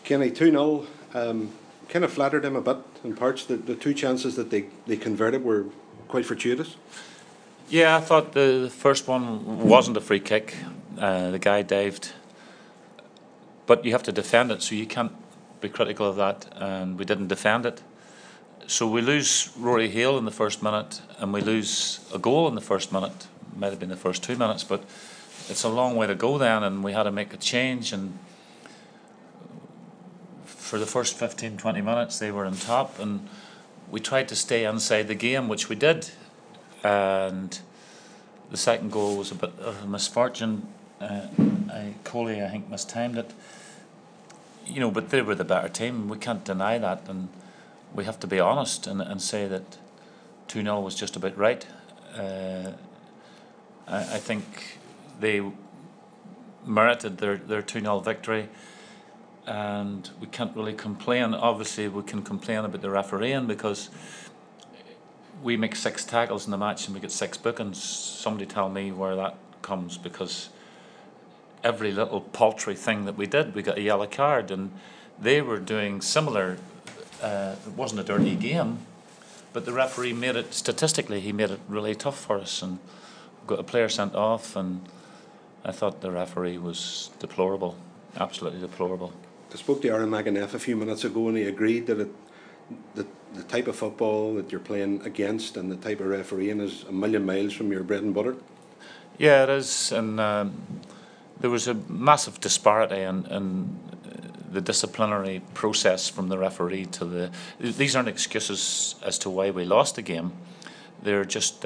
Kenny, 2-0, kind of flattered him a bit in parts. The two chances that they converted were quite fortuitous. Yeah, I thought the first one wasn't a free kick. The guy dived. But you have to defend it, so you can't be critical of that. And we didn't defend it. So we lose Rory Hale in the first minute, and we lose a goal in the first minute. Might have been the first 2 minutes, but it's a long way to go then, and we had to make a change. And for the first 15-20 minutes, they were on top, and we tried to stay inside the game, which we did. And the second goal was a bit of a misfortune. Coley, I think, mistimed it. But they were the better team. We can't deny that, and we have to be honest and say that 2-0 was just about right. I think they merited their 2-0 victory, and we can't really complain. Obviously, we can complain about the refereeing because we make 6 tackles in the match and we get 6 bookings. Somebody tell me where that comes, because every little paltry thing that we did, we got a yellow card, and they were doing similar. It wasn't a dirty game, but the referee made it, statistically, he made it really tough for us, and got a player sent off, and I thought the referee was deplorable, absolutely deplorable. I spoke to Aaron McEneff a few minutes ago, and he agreed that the type of football that you're playing against and the type of refereeing is a million miles from your bread and butter. Yeah, it is, and there was a massive disparity in the disciplinary process from the referee to the. These aren't excuses as to why we lost the game. They're just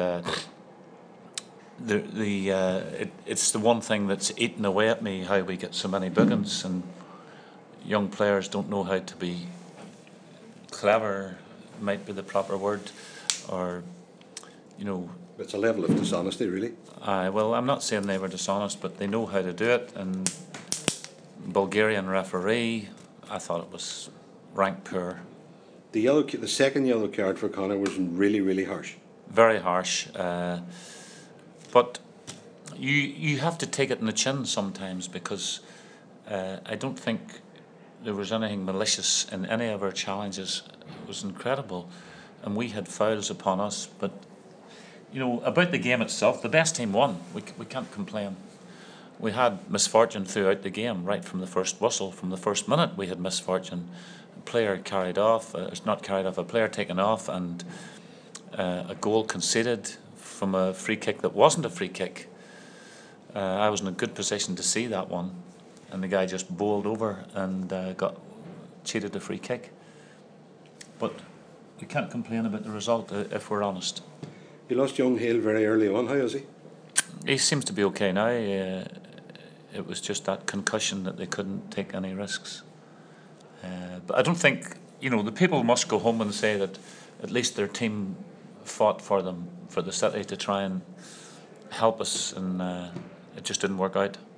it's the one thing that's eaten away at me, how we get so many bookings, and young players don't know how to be clever, might be the proper word, or It's a level of dishonesty, really. Well, I'm not saying they were dishonest, but they know how to do it. And Bulgarian referee, I thought it was rank poor. The second yellow card for Conor was really, really harsh. Very harsh. But you have to take it in the chin sometimes, because I don't think there was anything malicious in any of our challenges. It was incredible, and we had fouls upon us. But about the game itself, the best team won. We can't complain. We had misfortune throughout the game, right from the first whistle, from the first minute. We had misfortune. A player carried off. It's not carried off. A player taken off, and a goal conceded from a free kick that wasn't a free kick. I was in a good position to see that one, and the guy just bowled over and got cheated a free kick. But we can't complain about the result if we're honest. You lost young Hale very early on. How is he? He seems to be okay now. It was just that concussion that they couldn't take any risks. But I don't think, the people must go home and say that at least their team fought for them, for the city, to try and help us, and it just didn't work out.